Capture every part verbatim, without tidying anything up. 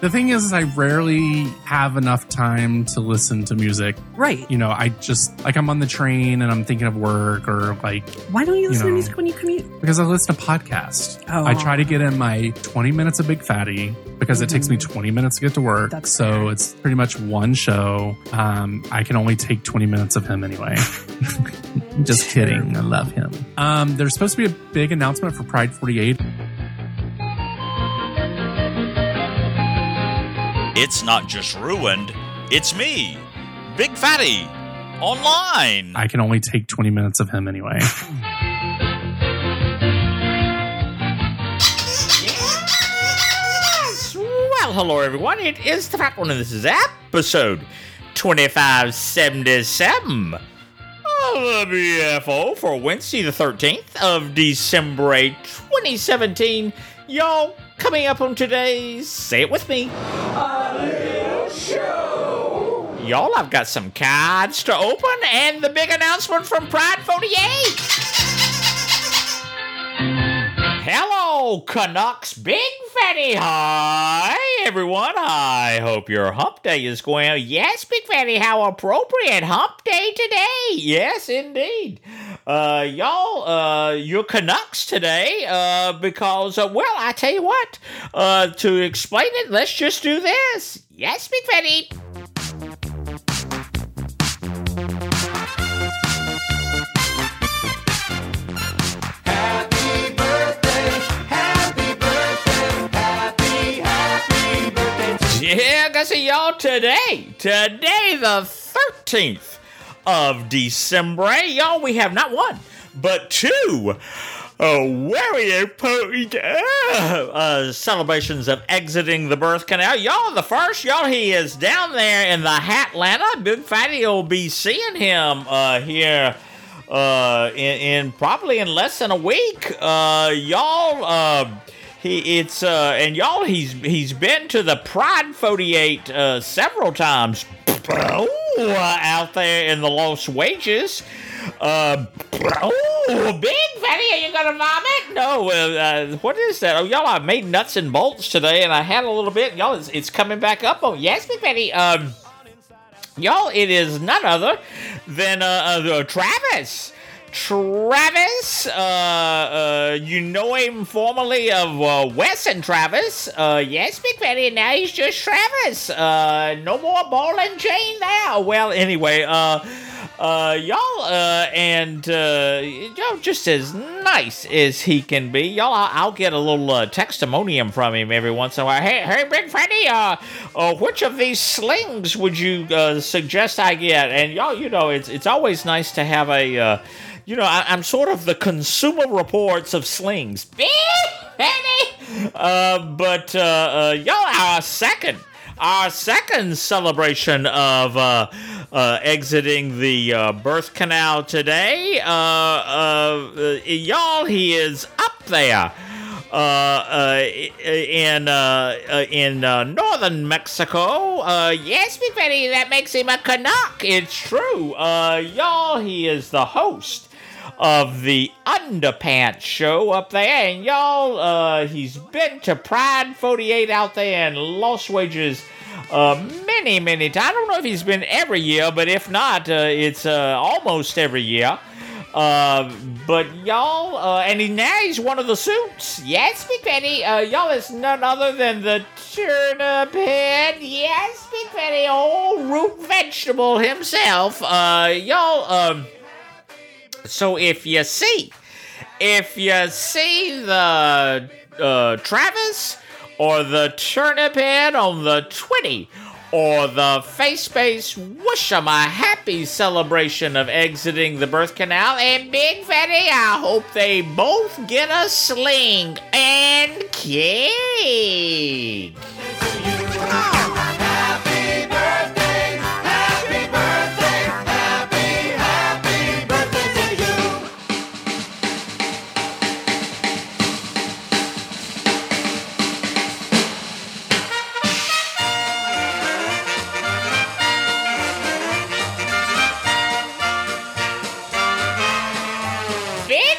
The thing is, I rarely have enough time to listen to music. Right. You know, I just, like, I'm on the train and I'm thinking of work or, like... Why don't you listen you know, to music when you commute? Because I listen to podcasts. Oh. I try to get in my twenty minutes of Big Fatty because mm-hmm. it takes me twenty minutes to get to work. That's so fair. It's pretty much one show. Um, I can only take twenty minutes of him anyway. Just kidding. I love him. Um, there's supposed to be a big announcement for Pride forty-eight. It's not just ruined, it's me, Big Fatty, online. I can only take twenty minutes of him anyway. Yes! Well, hello everyone, it is the Fat One and this is episode twenty-five seventy-seven of the B F O for Wednesday the thirteenth of December twenty seventeen. Y'all, coming up on today's, say it with me, a little show. Y'all, I've got some cards to open and the big announcement from Pride forty-eight. Hello, Canucks, Big Fatty. Hi, everyone. I hope your hump day is going well. Yes, Big Fatty, how appropriate. Hump day today. Yes, indeed. Uh, y'all, uh, you're Canucks today, uh, because, uh, well, I tell you what, uh, to explain it, let's just do this. Yes, Big Fatty. Happy birthday, happy birthday, happy, happy birthday. Yeah, I see y'all today, today the thirteenth. Of December, y'all, we have not one, but two uh, very important uh, uh, celebrations of exiting the birth canal. Y'all, the first, y'all, he is down there in the Hatlanta. Big Fatty will be seeing him uh, here uh, in, in probably in less than a week. Uh, y'all, uh, he it's uh, and y'all, he's he's been to the Pride forty-eight uh, several times. Oh, uh, out there in the Los Wages. Uh, oh, Big Fatty, are you gonna vomit? No, uh, uh, what is that? Oh, y'all, I made nuts and bolts today, and I had a little bit. Y'all, it's, it's coming back up. Oh, yes, Big Fatty. Um, y'all, it is none other than uh, uh, Travis. Travis, uh, uh, you know him formerly of uh, Wes and Travis. Uh, yes, Big Fatty, now he's just Travis. Uh, no more ball and chain now. Well, anyway, uh, uh, y'all, uh, and, uh, y'all, just as nice as he can be. Y'all, I'll, I'll get a little, uh, testimonium from him every once in a while. Hey, hey, Big Fatty, uh, uh, which of these slings would you, uh, suggest I get? And y'all, you know, it's, it's always nice to have a, uh, You know, I, I'm sort of the Consumer Reports of slings. Big Fatty! Uh, but, uh, uh, y'all, our second, our second celebration of, uh, uh, exiting the, uh, birth canal today, uh, uh, uh y'all, he is up there. Uh, uh, in, uh, uh, in, uh, northern Mexico. Uh, yes, Big Fatty, that makes him a Canuck. It's true. Uh, y'all, he is the host of the Underpants show up there, and y'all, uh, he's been to Pride forty-eight out there in Los Wages, uh, many, many times. I don't know if he's been every year, but if not, uh, it's, uh, almost every year. Uh, but y'all, uh, and he, now he's one of the suits. Yes, Big Fatty, uh, y'all, is none other than the turnip head. Yes, Big Fatty, old root vegetable himself. Uh, y'all, um, so if you see, if you see the, uh, Travis or the turnip head on the twenty, or the face base, wish 'em a happy celebration of exiting the birth canal. And Big Fatty, I hope they both get a sling and cake. Happy birthday, happy birthday, happy, happy birthday to you. Big Fatty,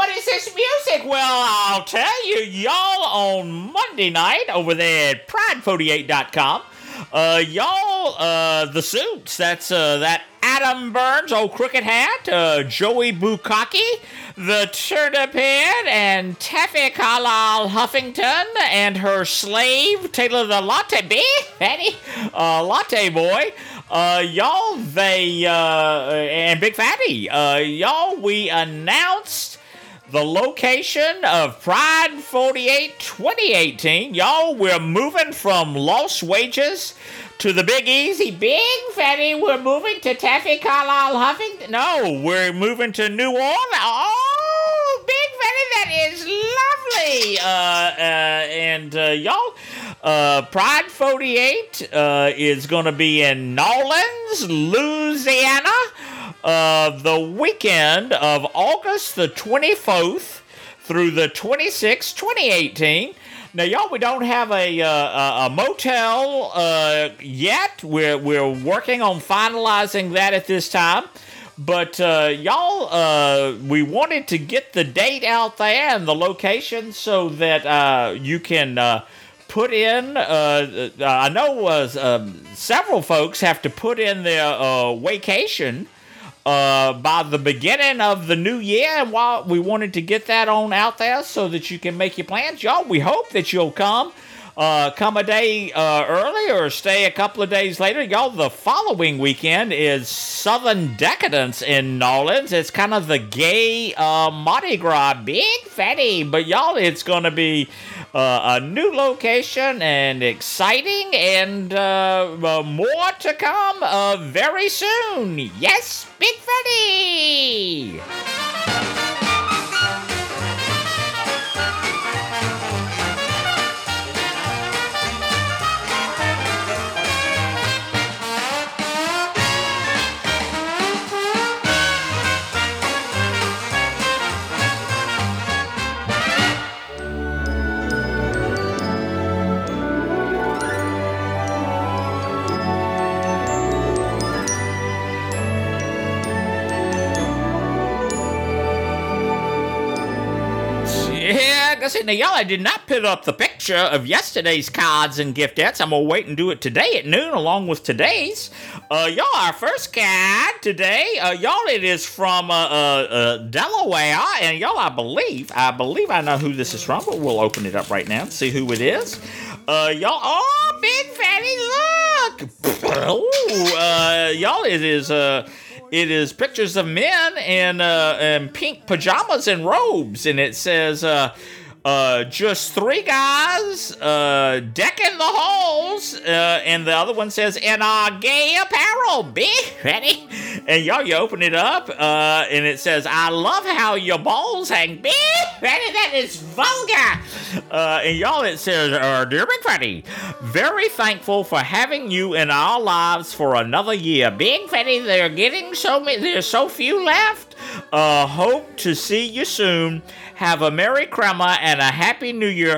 what is this music? Well, I'll tell you, y'all, on Monday night over there at pride forty-eight dot com, uh, y'all, uh, the suits, that's, uh, that Adam Burns, old crooked hat, uh, Joey Bukaki, the turnip head, and Taffy Carlisle Huffington, and her slave, Taylor the Latte Bee, Fatty, uh, Latte Boy, uh, y'all, they, uh, and Big Fatty, uh, y'all, we announced the location of Pride forty-eight twenty eighteen. Y'all, we're moving from Lost Wages to the Big Easy. Big Fatty, we're moving to Taffy Carlisle Huffington. No, we're moving to New Orleans. Oh, Big Fatty, that is lovely. Uh, uh, and uh, y'all, uh, Pride forty-eight uh, is going to be in Nolens, Louisiana. Uh, the weekend of August the twenty-fourth through the twenty-sixth, twenty eighteen. Now, y'all, we don't have a uh, a motel uh, yet. We're we're working on finalizing that at this time. But uh, y'all, uh, we wanted to get the date out there and the location so that uh, you can uh, put in. Uh, uh, I know uh, um, several folks have to put in their uh, vacation Uh, by the beginning of the new year, and while we wanted to get that on out there so that you can make your plans, y'all, we hope that you'll come, uh, come a day uh, early or stay a couple of days later. Y'all, the following weekend is Southern Decadence in Nolens. It's kind of the gay uh, Mardi Gras, Big Fatty, but y'all, it's gonna be Uh, a new location and exciting, and uh, uh, more to come uh, very soon. Yes, Big Fatty! Now, y'all, I did not put up the picture of yesterday's cards and giftettes. I'm going to wait and do it today at noon along with today's. Uh, y'all, our first card today, uh, y'all, it is from uh, uh, uh, Delaware. And y'all, I believe, I believe I know who this is from, but we'll open it up right now and see who it is. Uh, y'all, oh, Big Fatty, look! Ooh, uh, y'all, it is, uh... It is pictures of men in, uh, in pink pajamas and robes, and it says, uh, uh, just three guys uh, decking the halls, uh, and the other one says, in our gay apparel, Big Fatty. And y'all, you open it up, uh, and it says, I love how your balls hang, Big Fatty, that is vulgar. Uh, and y'all, it says, uh, Dear Big Fatty, very thankful for having you in our lives for another year. Big Fatty, they're getting so many, there's so few left. Uh, hope to see you soon. Have a Merry Christmas and a Happy New Year.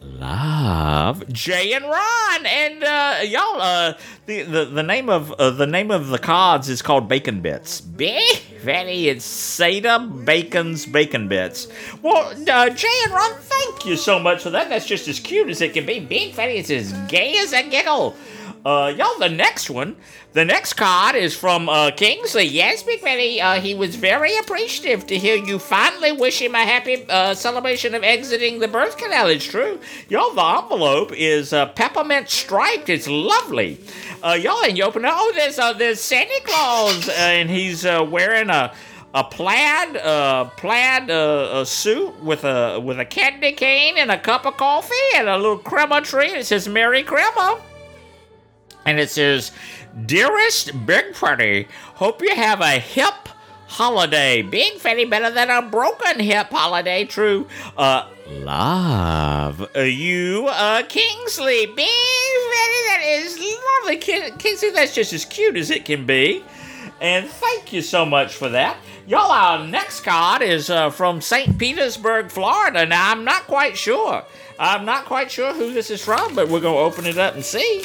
Love, Jay and Ron, and uh, y'all. Uh, the, the the name of uh, the name of the cards is called Bacon Bits. Big Fatty, it's Sada Bacon's Bacon Bits. Well, uh, Jay and Ron, thank you so much for that. That's just as cute as it can be. Big Fatty, it's as gay as a giggle. Uh, y'all, the next one, the next card is from uh, Kingsley. Yes, Big Fatty, uh, he was very appreciative to hear you finally wish him a happy uh, celebration of exiting the birth canal. It's true. Y'all, the envelope is uh, peppermint striped. It's lovely. Uh, y'all, and you open it. Oh, there's, uh, there's Santa Claus, uh, and he's uh, wearing a a plaid uh, plaid uh, a suit with a with a candy cane and a cup of coffee and a little crema tree. It says Merry Crema. And it says, Dearest Big Fatty, hope you have a hip holiday. Big Fatty, better than a broken hip holiday, true. Uh, love you, uh, Kingsley. Big Fatty, that is lovely. Kingsley, that's just as cute as it can be. And thank you so much for that. Y'all, our next card is uh, from Saint Petersburg, Florida. Now, I'm not quite sure. I'm not quite sure who this is from, but we're going to open it up and see.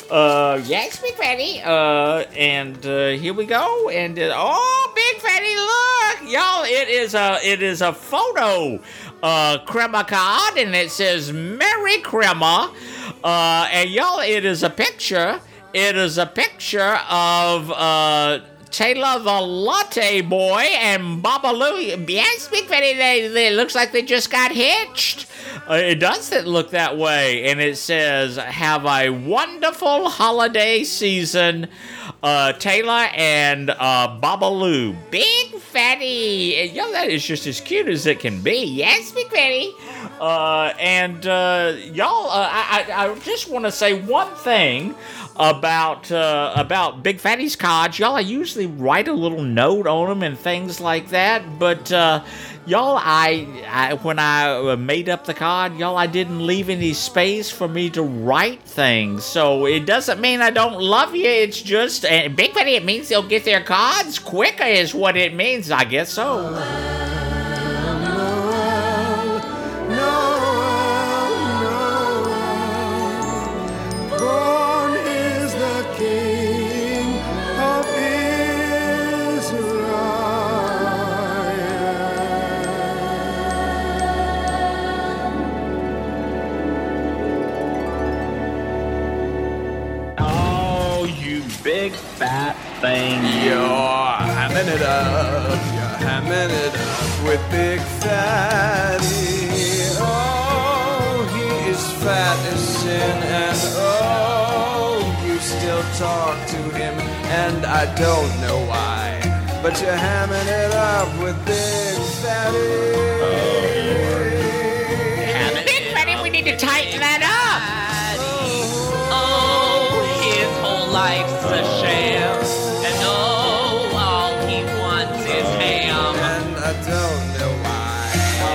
Uh, yes, Big Fatty. Uh, and uh, here we go. And uh, oh, Big Fatty, look, y'all! It is a it is a photo, uh, crema card, and it says "Merry Crema." Uh, and y'all, it is a picture. It is a picture of uh. Taylor the Latte Boy and Babaloo. Yes, Big Fatty, they, they looks like they just got hitched. Uh, it doesn't look that way. And it says, have a wonderful holiday season, uh, Taylor and uh, Babaloo. Big Fatty. And, yo, that is just as cute as it can be. Yes, Big Fatty. Uh, and uh, y'all, uh, I, I, I just want to say one thing about uh, about Big Fatty's cards. Y'all, I usually write a little note on them and things like that, but uh, y'all, I, I when I made up the card, y'all, I didn't leave any space for me to write things, so it doesn't mean I don't love you. It's just, and Big Fatty, it means they'll get their cards quicker is what it means, I guess so. Big fat thing. You're hamming it up, you're hamming it up with Big Fatty. Oh, he is fat as sin, and oh, you still talk to him, and I don't know why, but you're hamming it up with Big Fatty. Oh, Big Fatty, we need to tighten that up. Life's a sham, and oh, all he wants is ham. And I don't know why.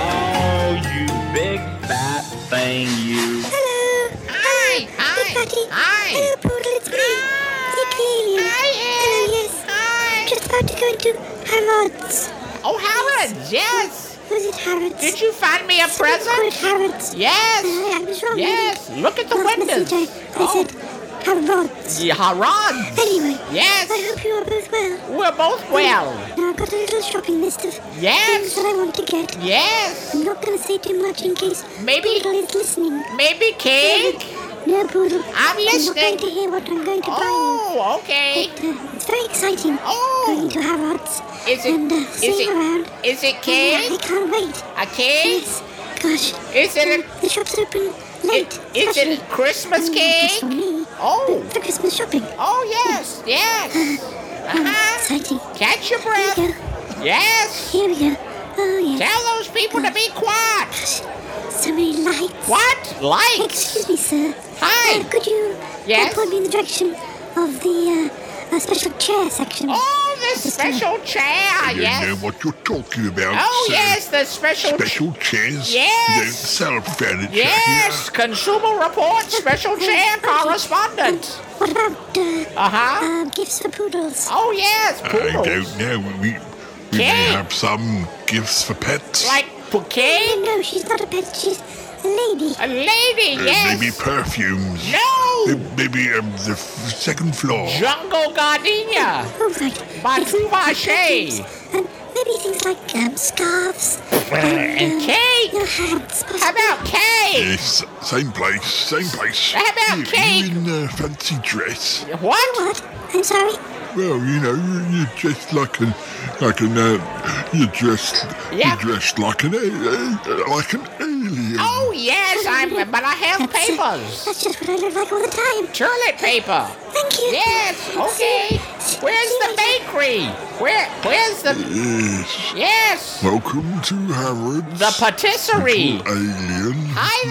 Oh, you big fat thing, you. Hello. Hi, hi, Big Fatty. hi. Hello, Poodle, it's me. It's Alien. Hi, Hello, yes. Hi. Just about to go into Harrods. Oh, Harrods, yes. Was it Harrods? Did you find me a Someone called present? Harrods. Yes. Uh, I was wrong. Yes. Look at the Last windows. message I, I Oh. said Harrods. Yeah, Harrods. Anyway. Yes. I hope you are both well. We're both well. Now I've got a little shopping list of Yes. things that I want to get. Yes. I'm not going to say too much in case Maybe- Poodle is listening. Maybe cake. No, Poodle. I'm You're not listening. going to hear what I'm going to buy you. Oh, okay. But, uh, it's very exciting Oh. going to Harrods Is it? and uh, Is seeing it? around. Is it I cake? can't wait. A cake? Yes. Gosh. Is it a- um, the shop's open late. Is especially, it Christmas um, cake? Just for me. Oh. For Christmas shopping. Oh, yes, yes. Um, Uh-huh. exciting. Catch your Here we breath. go. Yes. Here we go. Oh, yes. Tell those people to be quiet. Gosh. So many lights. What? Lights? Excuse me, sir. Hi. Uh, could you Yes? uh, point me in the direction of the uh, uh, special chair section? Oh, the special chair. I don't know Yes. what you're talking about, Oh, sir. yes, the special chair. Special chairs? Yes. You don't sell furniture Yes, Consumer Report special chair correspondent. What about uh, Uh-huh. uh, gifts for poodles? Oh, yes, here. I poodles. don't know. We, we may Cake. have some gifts for pets. Like bouquet? No, she's not a pet. She's a lady. A lady, Uh, yes. Maybe perfumes. No. Uh, Maybe um, the f- second floor. Jungle Gardenia. Oh, right. By Yes, Touvache. And maybe things like um, scarves. And uh, cake. Your hats, possibly. How about cake? Yes, same place, same place. How about you, cake? You in a fancy dress? What? What? I'm sorry. Well, you know, you- you're dressed like an, like an, uh, you're dressed, Yeah. you're dressed like an, uh, uh, like an alien. Oh, yes, I'm, but I have That's, uh, papers. That's just what I look like all the time. Toilet paper. Thank you. Yes, okay. Where's the bakery? Where, where's the, Yes. yes, Welcome to Harrods. the patisserie. Little alien.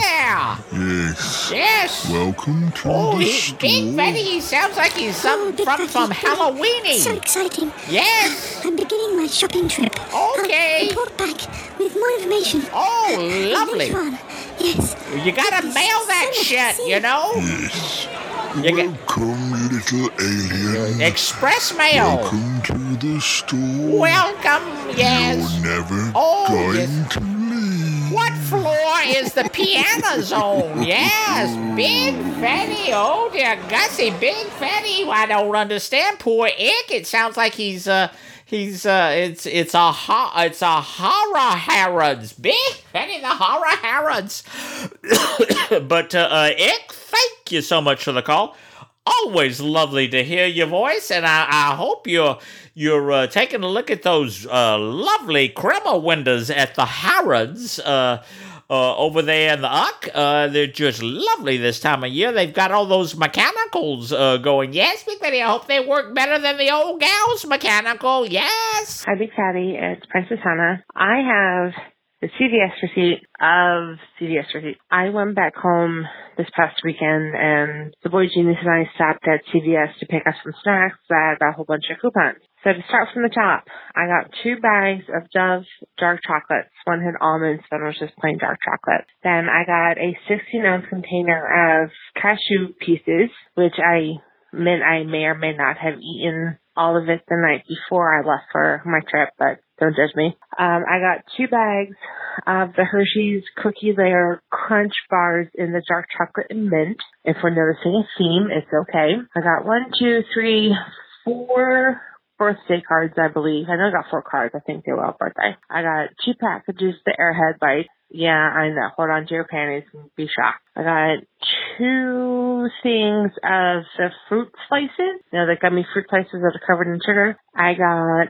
Hi Yes. there. Yes. Welcome to Oh, the he, store. Big Betty, he sounds like he's some, Oh, Big from, Betty, from So Halloweeny. exciting. Yes. I'm beginning my shopping trip. Okay. I'll report back with more information. Oh, lovely. Later on. Yes. You gotta mail that shit, you know? Yes. You get- Welcome, little alien. Express mail. Welcome to the store. Welcome, yes. You're never Oh, going yes. to leave. What floor is the Piano Zone. Yes, Big Fatty. Oh dear, Gussie, Big Fatty. I don't understand. Poor Ick. It sounds like he's uh he's uh it's it's a ho- it's a horror Harrods. Big Fatty, the horror Harrods. But uh, uh, Ick, thank you so much for the call. Always lovely to hear your voice, and I, I hope you're you're uh, taking a look at those uh, lovely crema windows at the Harrods uh, uh, over there in the Uck. Uh, they're just lovely this time of year. They've got all those mechanicals uh, going. Yes, Big Fatty, I hope they work better than the old gal's mechanical. Yes. Hi, Big Fatty. It's Princess Hannah. I have the C V S receipt of C V S receipt. I went back home this past weekend, and the boy genius and I stopped at C V S to pick up some snacks. I got a whole bunch of coupons. So to start from the top, I got two bags of Dove dark chocolates. One had almonds, one was just plain dark chocolate. Then I got a sixteen ounce container of cashew pieces, which I meant I may or may not have eaten all of it the night before I left for my trip, but don't judge me. Um, I got two bags of the Hershey's Cookie Layer Crunch Bars in the dark chocolate and mint. If we're noticing a theme, it's okay. I got one, two, three, four birthday cards, I believe. I know I got four cards. I think they were all birthday. I got two packages of the Airhead Bites. Yeah, I know. Hold on to your panties and be shocked. I got two things of the fruit slices. You know, the gummy fruit slices that are covered in sugar. I got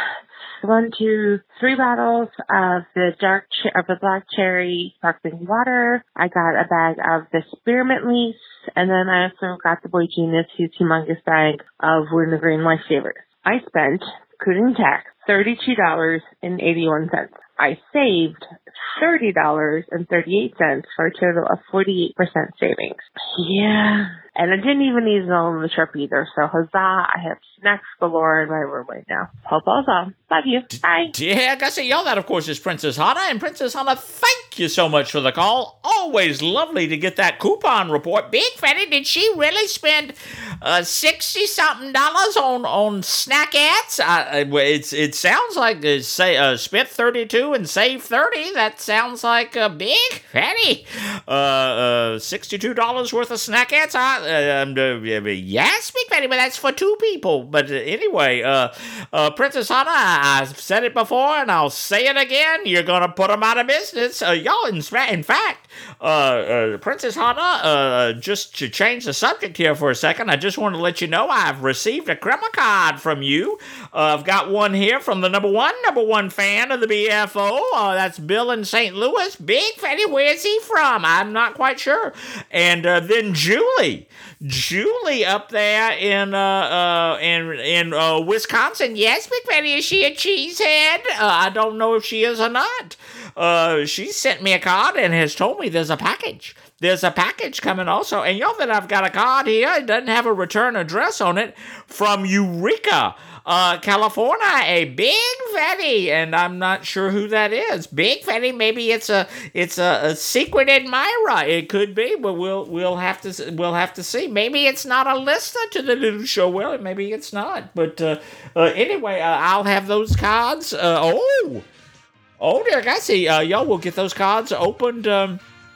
one, two, three bottles of the dark ch- of the black cherry sparkling water. I got a bag of the spearmint leaves, and then I also got the Boy Genius his humongous bag of Wintergreen Lifesavers. I spent, including tax, thirty-two dollars and eighty-one cents. I saved thirty dollars and thirty-eight cents for a total of forty-eight percent savings. Yeah. And I didn't even eat it all on the trip either, so huzzah, I have snacks galore in my room right now. Hope all's well. Love you. Bye. Yeah, Gussie, y'all, that, of course, is Princess Hannah. And Princess Hannah, thank you so much for the call. Always lovely to get that coupon report. Big Fatty, did she really spend uh, sixty-something dollars on, on snackettes? Uh, it's, it sounds like uh, say uh, spent thirty-two and saved thirty. That sounds like a Big Fatty. Uh, uh, sixty-two dollars worth of snackettes? I, uh, um, uh, yes, Big Fatty, but that's for two people. But uh, anyway, uh, uh, Princess Hannah, I've said it before and I'll say it again. You're going to put them out of business. Uh, y'all, in, in fact, uh, uh, Princess Hannah, uh, just to change the subject here for a second, I just want to let you know I've received a crema card from you. Uh, I've got one here from the number one, number one fan of the B F O. Uh, that's Bill in Saint Louis. Big Fatty, where's he from? I'm not quite sure. And uh, then Julie. Julie up there in uh, uh in in uh, Wisconsin. Yes, Big Fatty, is she a cheesehead? Uh, I don't know if she is or not. Uh, she sent me a card and has told me there's a package. There's a package coming also. And y'all, that I've got a card here. It doesn't have a return address on it, from Eureka, uh, California. A Big Fatty, and I'm not sure who that is. Big Fatty, maybe it's a it's a, a secret admirer. It could be, but we'll we'll have to we'll have to see. Maybe it's not a listener to the little show. Well, maybe it's not. But uh, uh, anyway, uh, I'll have those cards. Uh, oh, oh dear, Gussie, uh, y'all will get those cards opened Um,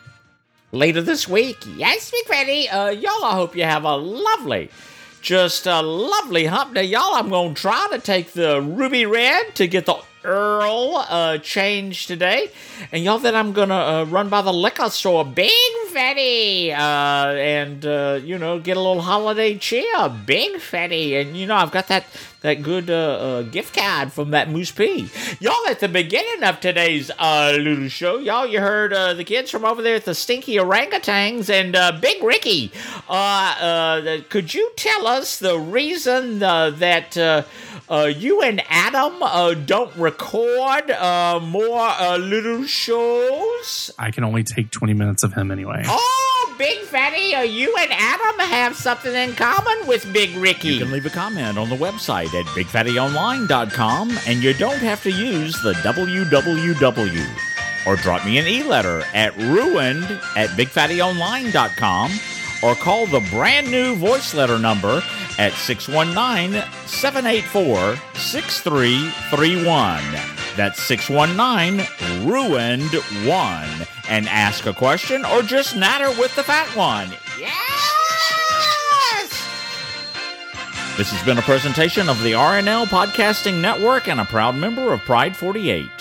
later this week. Yes, Big Fatty. Uh, y'all, I hope you have a lovely, just a lovely hump day. Y'all, I'm going to try to take the Ruby Red to get the Earl uh, changed today. And y'all, that I'm going to uh, run by the liquor store. Big Fatty. Uh, and, uh, you know, get a little holiday cheer. Big Fatty. And, you know, I've got that that good uh, uh, gift card from that Moose P. Y'all, at the beginning of today's uh, little show, y'all, you heard uh, the kids from over there at the Stinky Orangutans and uh, Big Ricky. Uh, uh, could you tell us the reason uh, that uh, uh, you and Adam uh, don't record uh, more uh, little shows? I can only take twenty minutes of him anyway. Oh, Big Fatty, uh, you and Adam have something in common with Big Ricky. You can leave a comment on the website at big fatty online dot com, and you don't have to use the W W W. Or drop me an e-letter at ruined at big fatty online dot com, or call the brand new voice letter number at six one nine, seven eight four, six three three one. That's six one nine, ruined one. And ask a question or just natter with the fat one. Yes! This has been a presentation of the R N L Podcasting Network and a proud member of Pride forty-eight.